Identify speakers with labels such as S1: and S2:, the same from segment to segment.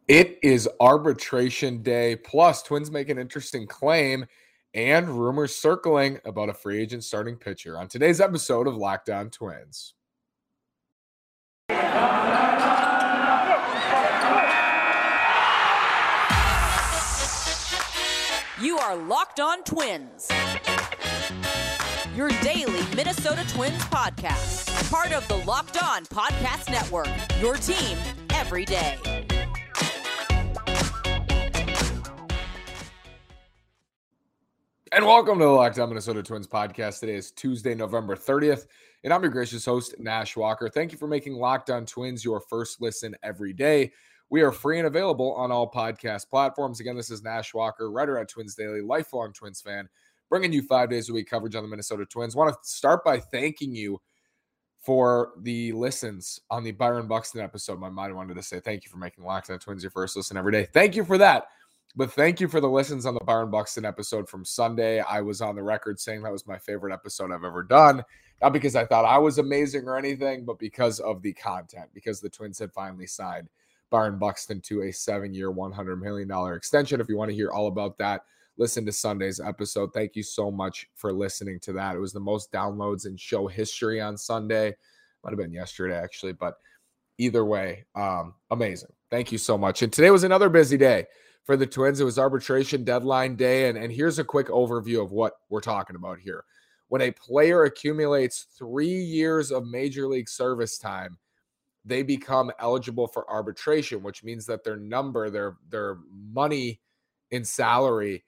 S1: It is arbitration day, plus Twins make an interesting claim and rumors circling about a free agent starting pitcher on today's episode of Locked On Twins.
S2: You are Locked On Twins, your daily Minnesota Twins podcast, part of the Locked On Podcast Network, your team every day.
S1: And welcome to the Locked On Minnesota Twins podcast. Today is Tuesday, November 30th, and I'm your gracious host, Nash Walker. Thank you for making Locked On Twins your first listen every day. We are free and available on all podcast platforms. Again, this is Nash Walker, writer at Twins Daily, lifelong Twins fan, bringing you 5 days a week coverage on the Minnesota Twins. Want to start by thanking you for the listens on the Byron Buxton episode. My mind wanted to say thank you for making Locked On Twins your first listen every day. Thank you for that. But thank you for the listens on the Byron Buxton episode from Sunday. I was on the record saying that was my favorite episode I've ever done. Not because I thought I was amazing or anything, but because of the content, because the Twins had finally signed Byron Buxton to a 7-year, $100 million extension. If you want to hear all about that, listen to Sunday's episode. Thank you so much for listening to that. It was the most downloads in show history on Sunday. Might have been yesterday, actually, but either way, amazing. Thank you so much. And today was another busy day for the Twins. It was arbitration deadline day, and here's a quick overview of what we're talking about here. When a player accumulates 3 years of major league service time, they become eligible for arbitration, which means that their number, their money in salary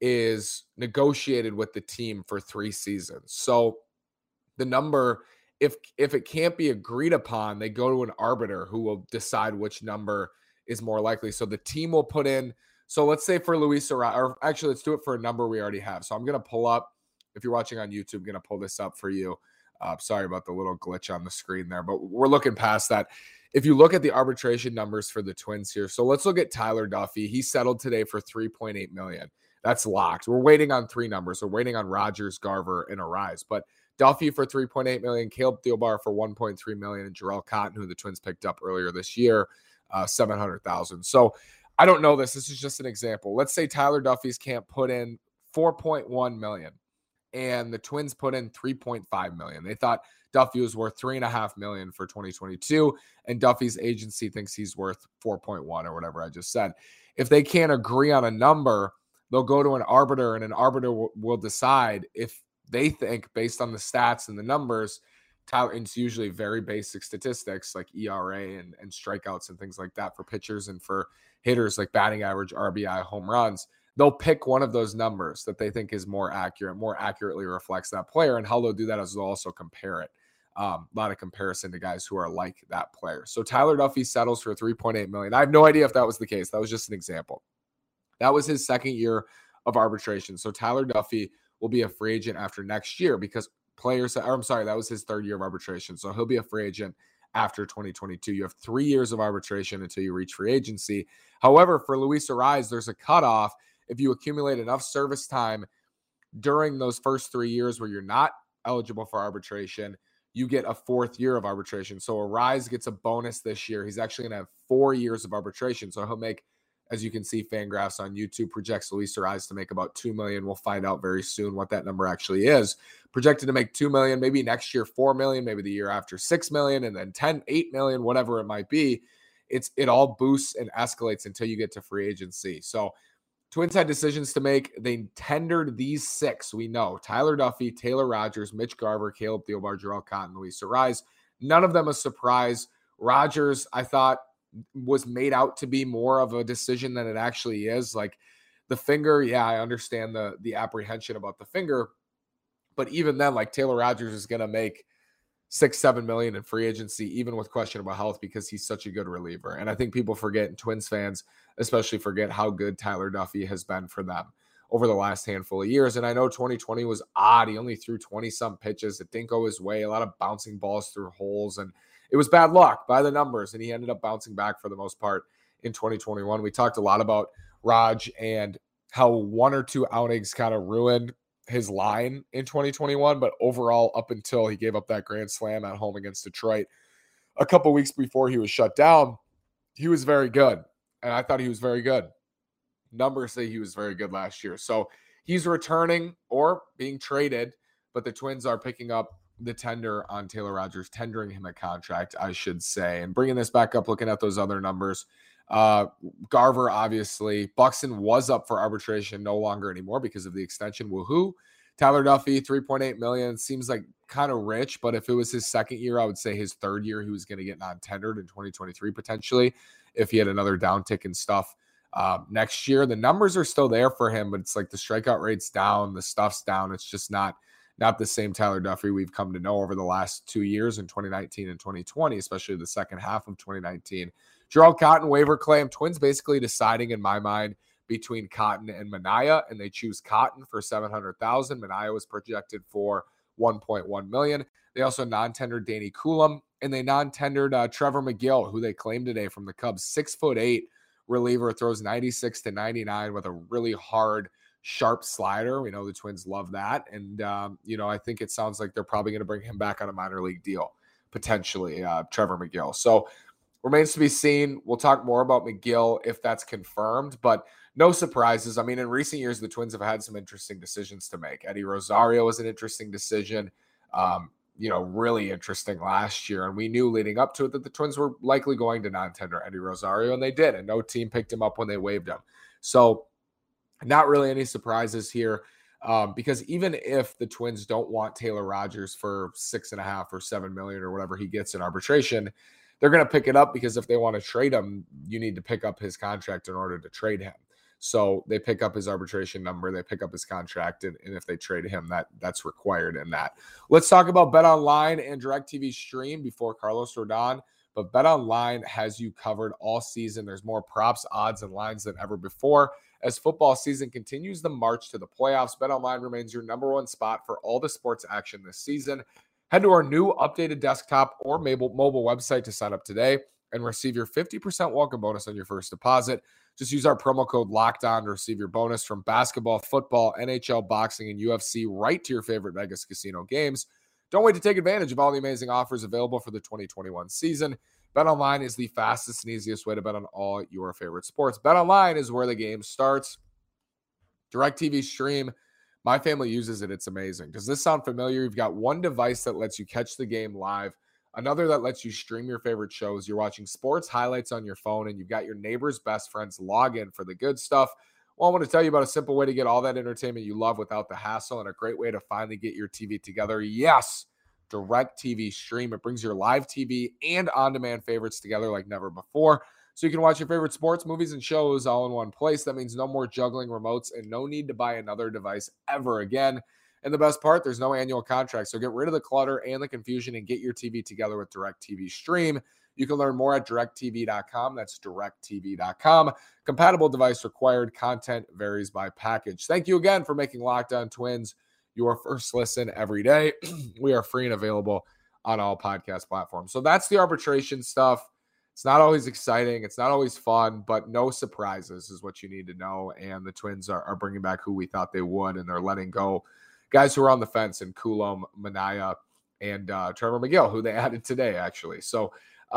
S1: is negotiated with the team for 3 seasons. So the number, if it can't be agreed upon, they go to an arbiter who will decide which number is more likely. So the team will put in, so let's say for Luis Arraez, or actually let's do it for a number we already have. So I'm going to pull up, if you're watching on YouTube, I'm going to pull this up for you. Sorry about the little glitch on the screen there, but we're looking past that. If you look at the arbitration numbers for the Twins here, so let's look at Tyler Duffey. He settled today for $3.8 million. That's locked. We're waiting on 3 numbers. We're waiting on Rogers, Garver, and Arraez. But Duffey for $3.8 million, Caleb Thielbar for $1.3 million, and Jarrell Cotton, who the Twins picked up earlier this year, $700,000. So I don't know this. This is just an example. Let's say Tyler Duffey's camp put in $4.1 million. And the Twins put in $3.5 million. They thought Duffey was worth $3.5 million for 2022, and Duffey's agency thinks he's worth 4.1 or whatever I just said. If they can't agree on a number, they'll go to an arbiter, and an arbiter will decide if they think, based on the stats and the numbers, Tyler, and it's usually very basic statistics like ERA and strikeouts and things like that for pitchers and for hitters like batting average, RBI, home runs. They'll pick one of those numbers that they think is more accurate, more accurately reflects that player. And how they'll do that is they'll also compare it. A lot of comparison to guys who are like that player. So Tyler Duffey settles for $3.8 million. I have no idea if that was the case. That was just an example. That was his 2nd year of arbitration. So Tyler Duffey will be a free agent after next year because that was his 3rd year of arbitration. So he'll be a free agent after 2022. You have 3 years of arbitration until you reach free agency. However, for Luis Arraez, there's a cutoff. If you accumulate enough service time during those first 3 years where you're not eligible for arbitration, you get a 4th year of arbitration. So Arraez gets a bonus this year. He's actually going to have 4 years of arbitration. So he'll make, as you can see, Fangraphs on YouTube projects Luis Arraez to make about $2 million. We'll find out very soon what that number actually is. Projected to make $2 million, maybe next year $4 million, maybe the year after $6 million, and then $8 million, whatever it might be. It all boosts and escalates until you get to free agency. So Twins had decisions to make. They tendered these 6. We know Tyler Duffey, Taylor Rogers, Mitch Garver, Caleb Thielbar, Jarrell Cotton, Luis Arraez. None of them a surprise. Rogers, I thought, was made out to be more of a decision than it actually is. Like the finger, yeah, I understand the apprehension about the finger, but even then, like Taylor Rogers is going to make $6-7 million in free agency, even with questionable health, because he's such a good reliever. And I think people forget, and Twins fans especially forget, how good Tyler Duffey has been for them over the last handful of years. And I know 2020 was odd. He only threw 20-some pitches. It didn't go his way. A lot of bouncing balls through holes, and it was bad luck by the numbers. And he ended up bouncing back for the most part in 2021. We talked a lot about Raj and how 1 or 2 outings kind of ruined his line in 2021, but overall, up until he gave up that grand slam at home against Detroit a couple weeks before he was shut down, he was very good. and I thought he was very good. Numbers say he was very good last year. So he's returning or being traded, but the Twins are picking up the tender on Taylor Rogers, tendering him a contract, I should say. And bringing this back up, looking at those other numbers, Garver, obviously. Buxton was up for arbitration, no longer anymore because of the extension. Woohoo. Tyler Duffy, $3.8 million. Seems like kind of rich, but if it was his second year, I would say his third year, he was going to get non-tendered in 2023 potentially if he had another downtick and stuff. Next year, the numbers are still there for him, but it's like the strikeout rate's down, the stuff's down. It's just not the same Tyler Duffy we've come to know over the last 2 years in 2019 and 2020, especially the second half of 2019. Gerald Cotton waiver claim. Twins basically deciding in my mind between Cotton and Manaea, and they choose Cotton for $700,000. Manaea was projected for $1.1 million. They also non-tendered Danny Coulomb, and they non-tendered Trevor McGill, who they claimed today from the Cubs, 6'8" reliever, throws 96 to 99 with a really hard, sharp slider. We know the Twins love that. And, I think it sounds like they're probably going to bring him back on a minor league deal, potentially, Trevor McGill. So remains to be seen. We'll talk more about McGill if that's confirmed, but no surprises. I mean, in recent years, the Twins have had some interesting decisions to make. Eddie Rosario was an interesting decision. Really interesting last year. And we knew leading up to it that the Twins were likely going to non-tender Eddie Rosario, and they did. And no team picked him up when they waived him. So not really any surprises here because even if the Twins don't want Taylor Rogers for $6.5 or $7 million or whatever he gets in arbitration, they're going to pick it up because if they want to trade him, you need to pick up his contract in order to trade him. So they pick up his arbitration number, they pick up his contract, and if they trade him, that's required in that. Let's talk about BetOnline and DirecTV Stream before Carlos Rodon. But BetOnline has you covered all season. There's more props, odds, and lines than ever before. As football season continues the march to the playoffs, BetOnline remains your number one spot for all the sports action this season. Head to our new updated desktop or mobile website to sign up today and receive your 50% welcome bonus on your first deposit. Just use our promo code LOCKEDON to receive your bonus from basketball, football, NHL, boxing, and UFC right to your favorite Vegas casino games. Don't wait to take advantage of all the amazing offers available for the 2021 season. BetOnline is the fastest and easiest way to bet on all your favorite sports. BetOnline is where the game starts. DirecTV Stream. My family uses it. It's amazing. Does this sound familiar? You've got one device that lets you catch the game live, another that lets you stream your favorite shows. You're watching sports highlights on your phone, and you've got your neighbor's best friends log in for the good stuff. Well, I want to tell you about a simple way to get all that entertainment you love without the hassle, and a great way to finally get your TV together. Yes, DirecTV Stream. It brings your live TV and on-demand favorites together like never before. So you can watch your favorite sports, movies, and shows all in one place. That means no more juggling remotes and no need to buy another device ever again. And the best part, there's no annual contract. So get rid of the clutter and the confusion and get your TV together with DirecTV Stream. You can learn more at directtv.com. That's directtv.com. Compatible device required. Content varies by package. Thank you again for making Locked On Twins your first listen every day. We are free and available on all podcast platforms. So that's the arbitration stuff. It's not always exciting. It's not always fun, but no surprises is what you need to know. And the Twins are bringing back who we thought they would, and they're letting go guys who are on the fence in Coulomb, Manaea, and Trevor McGill, who they added today, actually. So,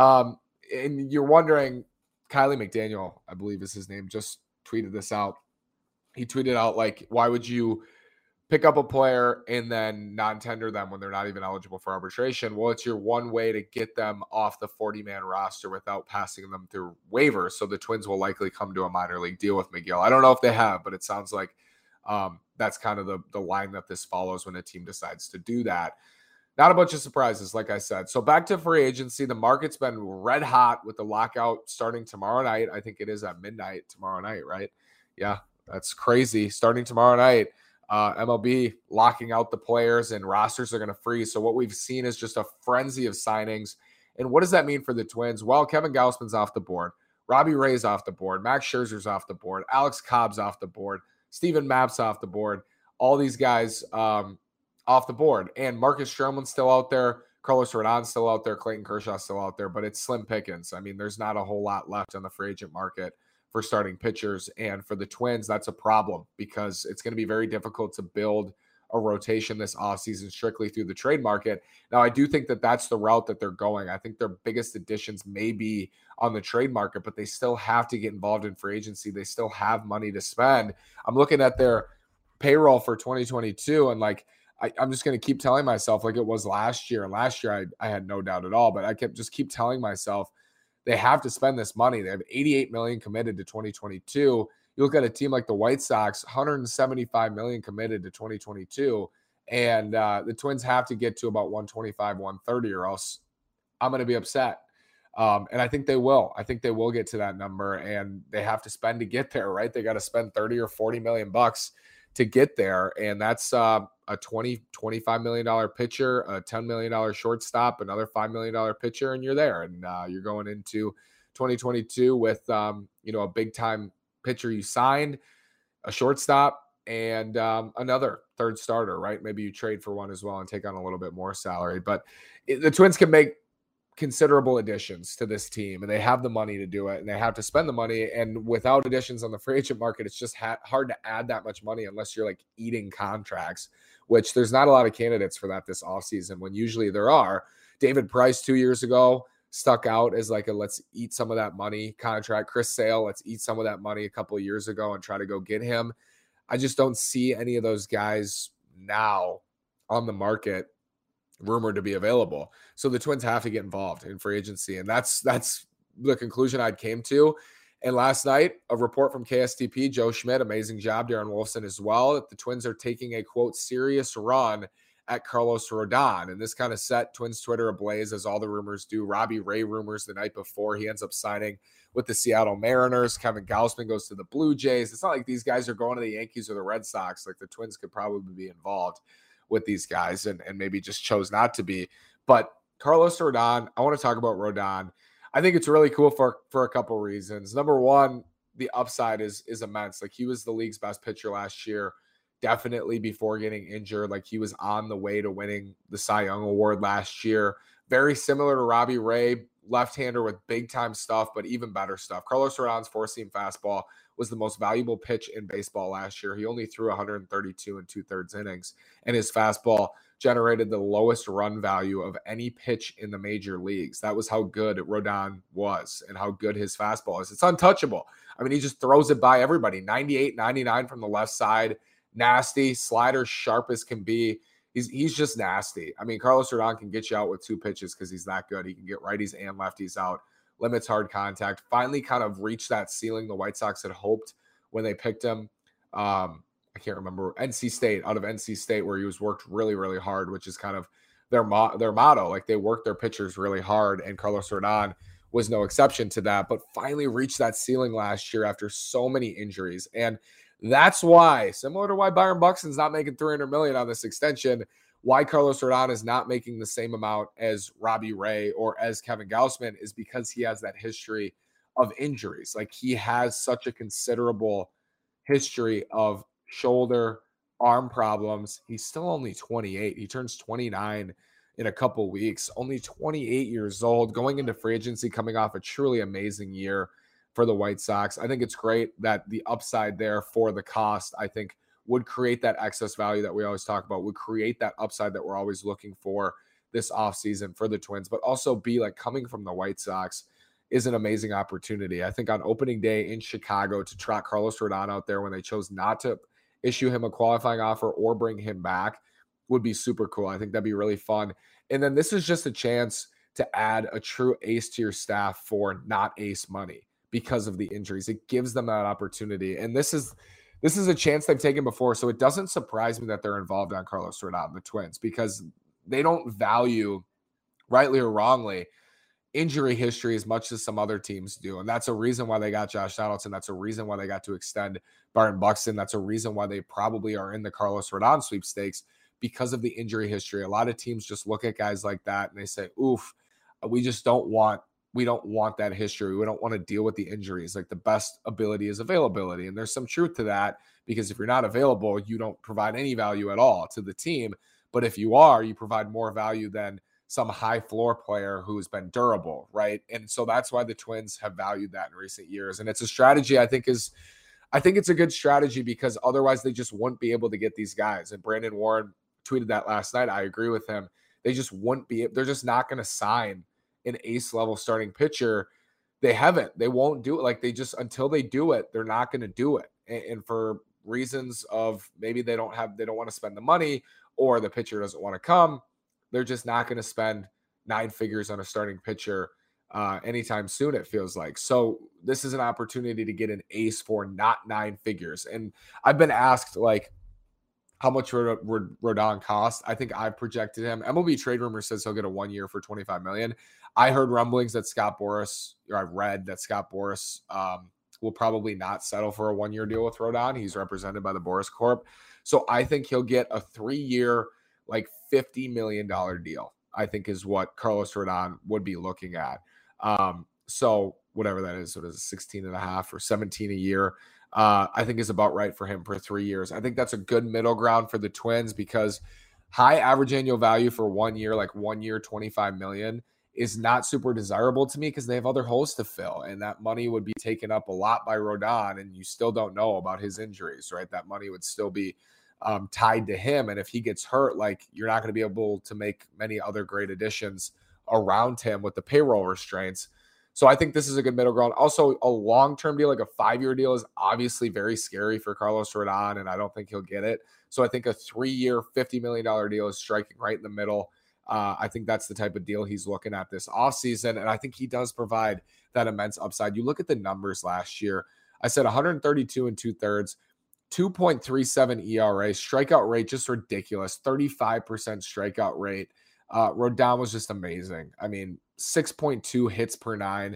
S1: and you're wondering, Kiley McDaniel, I believe is his name, just tweeted this out. He tweeted out, like, why would you pick up a player and then non-tender them when they're not even eligible for arbitration? Well, it's your one way to get them off the 40-man roster without passing them through waivers. So the Twins will likely come to a minor league deal with McGill. I don't know if they have, but it sounds like that's kind of the line that this follows when a team decides to do that. Not a bunch of surprises, like I said. So back to free agency. The market's been red hot with the lockout starting tomorrow night. I think it is at midnight tomorrow night, right? Yeah, that's crazy. Starting tomorrow night. MLB locking out the players and rosters are going to freeze. So what we've seen is just a frenzy of signings. And what does that mean for the Twins? Well, Kevin Gausman's off the board. Robbie Ray's off the board. Max Scherzer's off the board. Alex Cobb's off the board. Steven Mapp's off the board. All these guys off the board. And Marcus Stroman's still out there. Carlos Rodon's still out there. Clayton Kershaw's still out there. But it's slim pickings. I mean, there's not a whole lot left on the free agent market for starting pitchers. And for the Twins, that's a problem because it's going to be very difficult to build a rotation this offseason strictly through the trade market. Now, I do think that that's the route that they're going. I think their biggest additions may be on the trade market, but they still have to get involved in free agency. They still have money to spend. I'm looking at their payroll for 2022, and like, I'm just going to keep telling myself like it was last year. And last year I had no doubt at all, but I keep telling myself they have to spend this money. They have $88 million committed to 2022. You look at a team like the White Sox, $175 million committed to 2022. And the Twins have to get to about 125, 130, or else I'm going to be upset. And I think they will. I think they will get to that number, and they have to spend to get there, right? They got to spend 30 or 40 million bucks to get there. And that's a $25 million pitcher, a $10 million shortstop, another $5 million pitcher, and you're there. And you're going into 2022 with, a big time pitcher you signed, a shortstop, and another third starter, right? Maybe you trade for one as well and take on a little bit more salary. But the Twins can make considerable additions to this team, and they have the money to do it, and they have to spend the money. And without additions on the free agent market, it's just hard to add that much money unless you're like eating contracts, which there's not a lot of candidates for that this offseason, when usually there are. David Price 2 years ago stuck out as like a let's eat some of that money contract. Chris Sale, let's eat some of that money a couple of years ago and try to go get him. I just don't see any of those guys now on the market rumored to be available. So the Twins have to get involved in free agency. And that's the conclusion I came to. And last night, a report from KSTP, Joe Schmidt, amazing job, Darren Wolfson as well, that the Twins are taking a, quote, serious run at Carlos Rodon. And this kind of set Twins Twitter ablaze, as all the rumors do. Robbie Ray rumors the night before. He ends up signing with the Seattle Mariners. Kevin Gausman goes to the Blue Jays. It's not like these guys are going to the Yankees or the Red Sox. Like, the Twins could probably be involved with these guys and maybe just chose not to be. But Carlos Rodon, I want to talk about Rodon. I think it's really cool for a couple reasons. Number one, the upside is immense. Like, he was the league's best pitcher last year, definitely before getting injured. Like, he was on the way to winning the Cy Young Award last year. Very similar to Robbie Ray, left-hander with big-time stuff, but even better stuff. Carlos Rodon's four-seam fastball was the most valuable pitch in baseball last year. He only threw 132 and 2/3 innings, and his fastball generated the lowest run value of any pitch in the major leagues. That was how good Rodon was and how good his fastball is. It's untouchable. I mean, he just throws it by everybody. 98, 99 from the left side. Nasty. Slider sharp as can be. He's just nasty. I mean, Carlos Rodon can get you out with two pitches because he's that good. He can get righties and lefties out. Limits hard contact. Finally kind of reached that ceiling the White Sox had hoped when they picked him. I can't remember, NC State, out of NC State, where he was worked really, really hard, which is kind of their motto. Like, they work their pitchers really hard, and Carlos Rodon was no exception to that, but finally reached that ceiling last year after so many injuries. And that's why, similar to why Byron Buxton's not making $300 million on this extension, why Carlos Rodon is not making the same amount as Robbie Ray or as Kevin Gausman, is because he has that history of injuries. Like, he has such a considerable history of shoulder, arm problems. He's still only 28. He turns 29 in a couple weeks, only 28 years old, going into free agency, coming off a truly amazing year for the White Sox. I think it's great that the upside there for the cost, I think, would create that excess value that we always talk about, would create that upside that we're always looking for this offseason for the Twins, but also be like, coming from the White Sox is an amazing opportunity. I think on opening day in Chicago, to trot Carlos Rodon out there when they chose not to issue him a qualifying offer or bring him back would be super cool. I think that'd be really fun. And then this is just a chance to add a true ace to your staff for not ace money because of the injuries. It gives them that opportunity. And this is a chance they've taken before. So it doesn't surprise me that they're involved on Carlos Rodon, the Twins, because they don't value, rightly or wrongly, injury history as much as some other teams do. And that's a reason why they got Josh Donaldson. That's a reason why they got to extend Byron Buxton. That's a reason why they probably are in the Carlos Rodon sweepstakes, because of the injury history. A lot of teams just look at guys like that and they say, oof, we don't want that history. We don't want to deal with the injuries. Like, the best ability is availability. And there's some truth to that, because if you're not available, you don't provide any value at all to the team. But if you are, you provide more value than some high floor player who's been durable, right? And so that's why the Twins have valued that in recent years. And it's a strategy I think is I think it's a good strategy because otherwise they just wouldn't be able to get these guys. And Brandon Warren tweeted that last night. I agree with him. They just wouldn't be, they're just not going to sign an ace level starting pitcher. They haven't, they won't do it. Like they just, until they do it, they're not going to do it. And for reasons of maybe they don't want to spend the money, or the pitcher doesn't want to come, they're just not going to spend 9 figures on a starting pitcher anytime soon, it feels like. So this is an opportunity to get an ace for not 9 figures. And I've been asked, like, how much would Rodon cost? I think I've projected him. MLB Trade Rumor says he'll get a 1 year for $25 million. I heard rumblings that Scott Boras, or I read that Scott Boras will probably not settle for a 1 year deal with Rodon. He's represented by the Boras Corp. So I think he'll get a 3 year, like $50 million deal, I think is what Carlos Rodon would be looking at. So whatever that is, so it is 16 and a half or 17 a year. I think is about right for him for 3 years. I think that's a good middle ground for the Twins because high average annual value for 1 year, like 1 year, 25 million is not super desirable to me because they have other holes to fill. And that money would be taken up a lot by Rodon, and you still don't know about his injuries, right? That money would still be tied to him. And if he gets hurt, like you're not going to be able to make many other great additions around him with the payroll restraints. So I think this is a good middle ground. Also, a long-term deal, like a 5 year deal, is obviously very scary for Carlos Rodon, and I don't think he'll get it. So I think a 3 year, $50 million deal is striking right in the middle. I think that's the type of deal he's looking at this offseason, and I think he does provide that immense upside. You look at the numbers last year. I said 132 2/3, 2.37 ERA, strikeout rate just ridiculous, 35% strikeout rate. Rodon was just amazing. I mean, 6.2 hits per 9,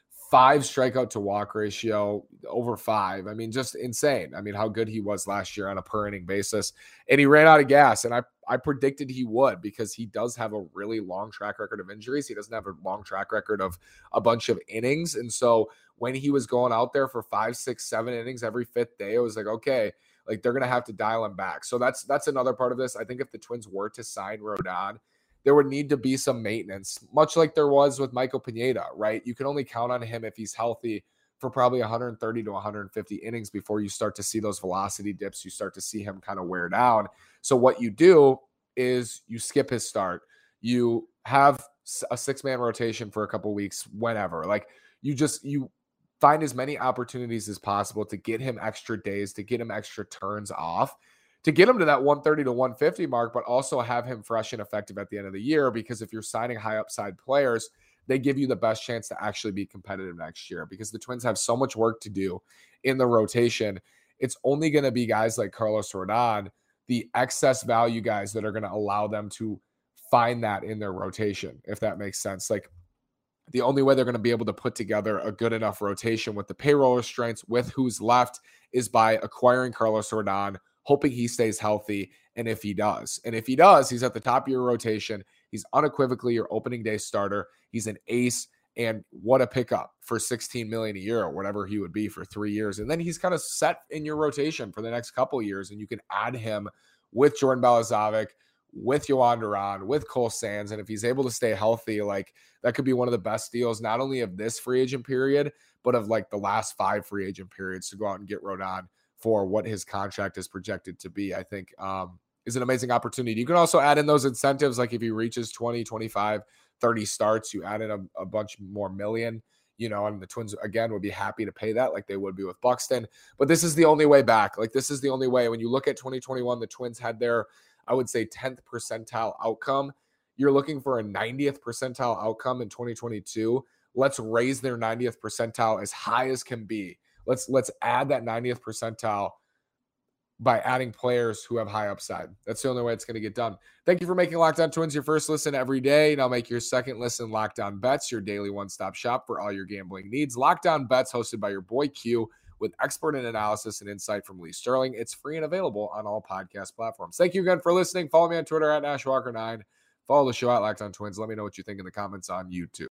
S1: 5 strikeout to walk ratio, over 5. I mean, just insane. I mean, how good he was last year on a per inning basis. And he ran out of gas. And I predicted he would because he does have a really long track record of injuries. He doesn't have a long track record of a bunch of innings. And so when he was going out there for 5, 6, 7 innings every 5th day, it was like, okay, like they're going to have to dial him back. So that's another part of this. I think if the Twins were to sign Rodon, there would need to be some maintenance, much like there was with Michael Pineda, right? You can only count on him if he's healthy for probably 130 to 150 innings before you start to see those velocity dips. You start to see him kind of wear down. So what you do is you skip his start. You have a 6-man rotation for a couple weeks, whenever. Like you find as many opportunities as possible to get him extra days, to get him extra turns off, to get him to that 130 to 150 mark, but also have him fresh and effective at the end of the year. Because if you're signing high upside players, they give you the best chance to actually be competitive next year, because the Twins have so much work to do in the rotation. It's only going to be guys like Carlos Rodon, the excess value guys, that are going to allow them to find that in their rotation, if that makes sense. Like the only way they're going to be able to put together a good enough rotation with the payroll restraints, with who's left, is by acquiring Carlos Rodon, hoping he stays healthy. And if he does, he's at the top of your rotation. He's unequivocally your opening day starter. He's an ace. And what a pickup for $16 million a year, or whatever he would be for 3 years. And then he's kind of set in your rotation for the next couple of years. And you can add him with Jordan Balazovic, with Yohan Duran, with Cole Sands. And if he's able to stay healthy, like that could be one of the best deals, not only of this free agent period, but of like the last 5 free agent periods, to go out and get Rodon for what his contract is projected to be. I think is an amazing opportunity. You can also add in those incentives. Like if he reaches 20, 25, 30 starts, you add in a bunch more million, and the Twins, again, would be happy to pay that, like they would be with Buxton. But this is the only way back. Like this is the only way. When you look at 2021, the Twins had their, I would say, 10th percentile outcome. You're looking for a 90th percentile outcome in 2022. Let's raise their 90th percentile as high as can be. Let's add that 90th percentile by adding players who have high upside. That's the only way it's going to get done. Thank you for making Locked On Twins your first listen every day. Now make your second listen Locked On Bets, your daily one-stop shop for all your gambling needs. Locked On Bets, hosted by your boy Q, with expert analysis and insight from Lee Sterling. It's free and available on all podcast platforms. Thank you again for listening. Follow me on Twitter at NashWalker9. Follow the show at Locked On Twins. Let me know what you think in the comments on YouTube.